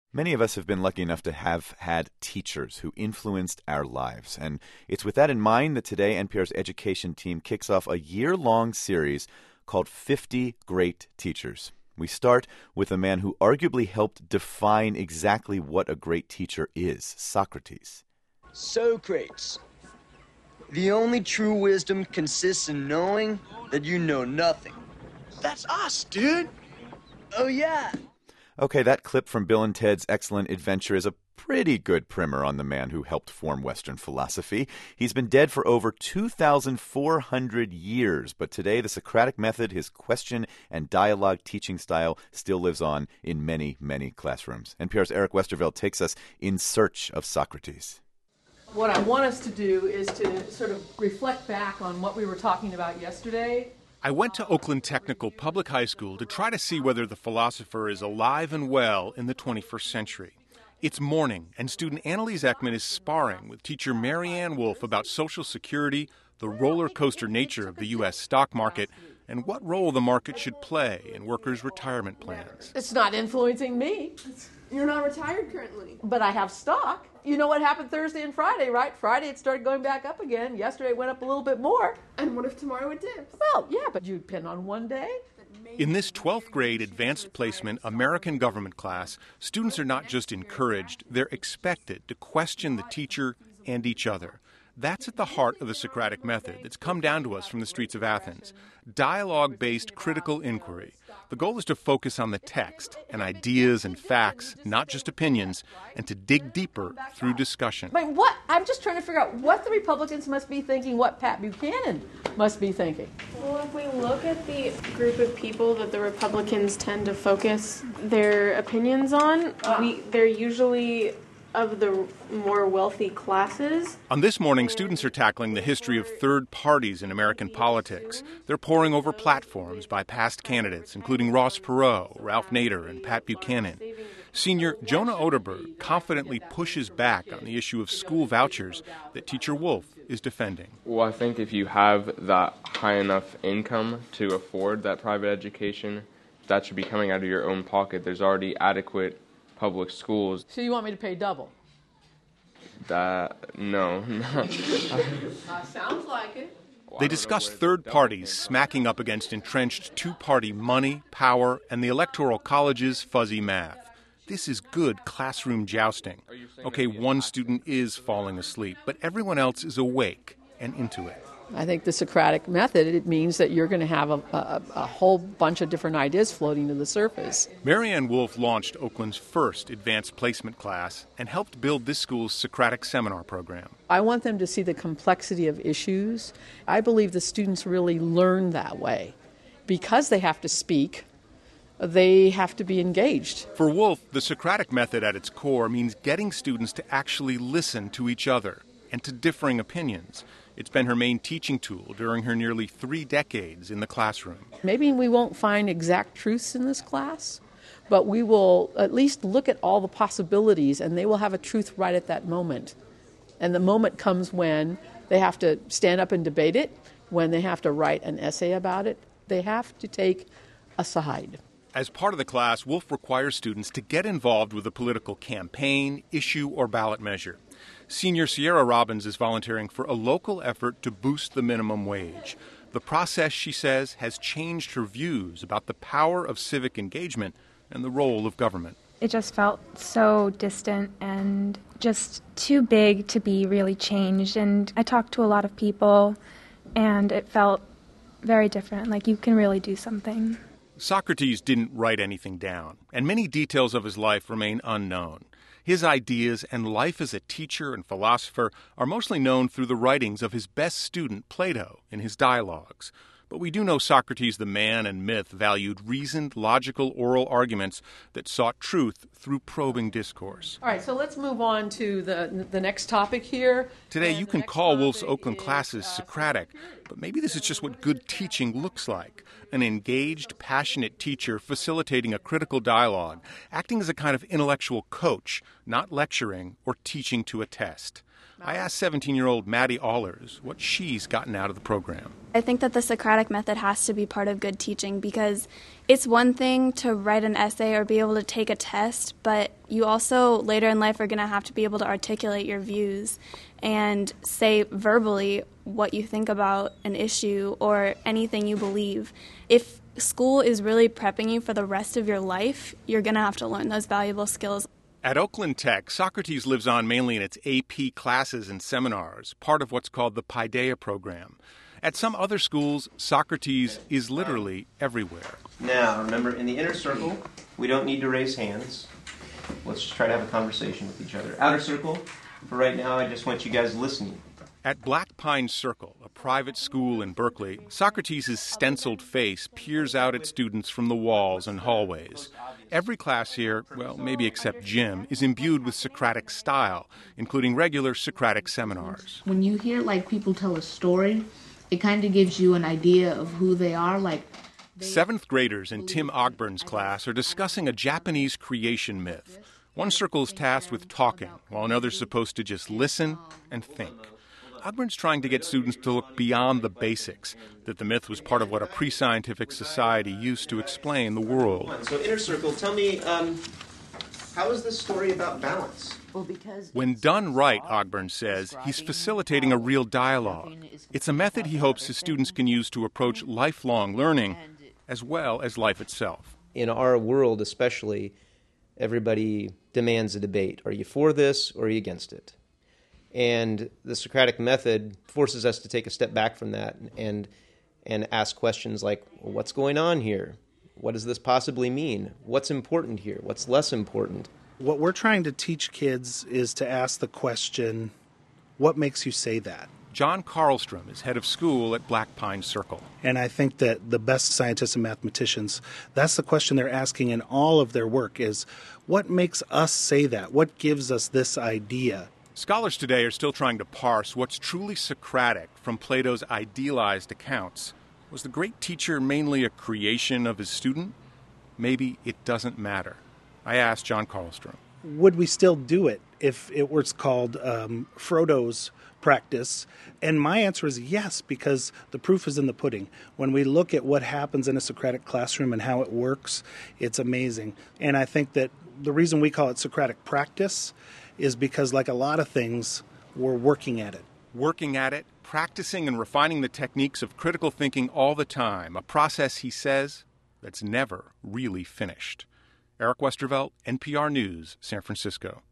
Many of us have been lucky enough to have had teachers who influenced our lives. And it's with that in mind that today NPR's education team kicks off a year-long series called 50 Great Teachers. We start with a man who arguably helped define exactly what a great teacher is, Socrates. Socrates. The only true wisdom consists in knowing that you know nothing. That's us, dude. Oh, yeah. Okay, that clip from Bill and Ted's Excellent Adventure is a pretty good primer on the man who helped form Western philosophy. He's been dead for over 2,400 years, but today the Socratic method, his question and dialogue teaching style, still lives on in many, many classrooms. NPR's Eric Westerveld takes us in search of Socrates. What I want us to do is to sort of reflect back on what we were talking about yesterday. I went to Oakland Technical Public High School to try to see whether the philosopher is alive and well in the 21st century. It's morning, and student Annalise Ekman is sparring with teacher Marianne Wolf about Social Security, the roller coaster nature of the U.S. stock market, and what role the market should play in workers' retirement plans. It's not influencing me. You're not retired currently. But I have stock. You know what happened Thursday and Friday, right? Friday it started going back up again. Yesterday it went up a little bit more. And what if tomorrow it dips? Well, yeah, but you depend on one day. In this 12th grade advanced placement American government class, students are not just encouraged, they're expected to question the teacher and each other. That's at the heart of the Socratic method that's come down to us from the streets of Athens. Dialogue-based critical inquiry. The goal is to focus on the text and ideas and facts, not just opinions, and to dig deeper through discussion. I mean, I'm just trying to figure out what the Republicans must be thinking, what Pat Buchanan must be thinking. Well, if we look at the group of people that the Republicans tend to focus their opinions on, they're usually of the more wealthy classes. On this morning, students are tackling the history of third parties in American politics. They're poring over platforms by past candidates, including Ross Perot, Ralph Nader, and Pat Buchanan. Senior Jonah Oderberg confidently pushes back on the issue of school vouchers that teacher Wolf is defending. Well, I think if you have that high enough income to afford that private education, that should be coming out of your own pocket. There's already adequate public schools. So you want me to pay double? No. Sounds like it. They discuss third parties smacking up against entrenched two-party money, power, and the Electoral College's fuzzy math. This is good classroom jousting. Okay, one student is falling asleep, but everyone else is awake and into it. I think the Socratic method, it means that you're going to have a whole bunch of different ideas floating to the surface. Marianne Wolf launched Oakland's first advanced placement class and helped build this school's Socratic seminar program. I want them to see the complexity of issues. I believe the students really learn that way. Because they have to speak, they have to be engaged. For Wolf, the Socratic method at its core means getting students to actually listen to each other and to differing opinions. It's been her main teaching tool during her nearly 3 decades in the classroom. Maybe we won't find exact truths in this class, but we will at least look at all the possibilities, and they will have a truth right at that moment. And the moment comes when they have to stand up and debate it, when they have to write an essay about it. They have to take a side. As part of the class, Wolf requires students to get involved with a political campaign, issue, or ballot measure. Senior Sierra Robbins is volunteering for a local effort to boost the minimum wage. The process, she says, has changed her views about the power of civic engagement and the role of government. It just felt so distant and just too big to be really changed. And I talked to a lot of people, and it felt very different, like you can really do something. Socrates didn't write anything down, and many details of his life remain unknown. His ideas and life as a teacher and philosopher are mostly known through the writings of his best student, Plato, in his dialogues. But we do know Socrates the man and myth valued reasoned, logical oral arguments that sought truth through probing discourse. All right, so let's move on to the next topic here. Today, you can call Wolf's Oakland classes Socratic, but maybe this is just what good teaching looks like. An engaged, passionate teacher facilitating a critical dialogue, acting as a kind of intellectual coach, not lecturing or teaching to a test. I asked 17-year-old Maddie Allers what she's gotten out of the program. I think that the Socratic method has to be part of good teaching because it's one thing to write an essay or be able to take a test, but you also later in life are going to have to be able to articulate your views and say verbally what you think about an issue or anything you believe. If school is really prepping you for the rest of your life, you're going to have to learn those valuable skills. At Oakland Tech, Socrates lives on mainly in its AP classes and seminars, part of what's called the Paideia program. At some other schools, Socrates is literally everywhere. Now, remember, in the inner circle, we don't need to raise hands. Let's just try to have a conversation with each other. Outer circle, for right now, I just want you guys listening. At Black Pine Circle, a private school in Berkeley, Socrates' stenciled face peers out at students from the walls and hallways. Every class here, well, maybe except gym, is imbued with Socratic style, including regular Socratic seminars. When you hear, people tell a story, it kind of gives you an idea of who they are, Seventh graders in Tim Ogburn's class are discussing a Japanese creation myth. One circle is tasked with talking, while another's supposed to just listen and think. Ogburn's trying to get students to look beyond the basics, that the myth was part of what a pre-scientific society used to explain the world. So inner circle, tell me, how is this story about balance? When done right, Ogburn says, he's facilitating a real dialogue. It's a method he hopes his students can use to approach lifelong learning, as well as life itself. In our world especially, everybody demands a debate. Are you for this or are you against it? And the Socratic method forces us to take a step back from that and ask questions like, well, what's going on here? What does this possibly mean? What's important here? What's less important? What we're trying to teach kids is to ask the question, what makes you say that? John Karlstrom is head of school at Black Pine Circle. And I think that the best scientists and mathematicians, that's the question they're asking in all of their work is, what makes us say that? What gives us this idea? Scholars today are still trying to parse what's truly Socratic from Plato's idealized accounts. Was the great teacher mainly a creation of his student? Maybe it doesn't matter. I asked John Karlstrom. Would we still do it if it was called Frodo's practice? And my answer is yes, because the proof is in the pudding. When we look at what happens in a Socratic classroom and how it works, it's amazing. And I think that the reason we call it Socratic practice is because, like a lot of things, we're working at it. Working at it, practicing and refining the techniques of critical thinking all the time, a process, he says, that's never really finished. Eric Westervelt, NPR News, San Francisco.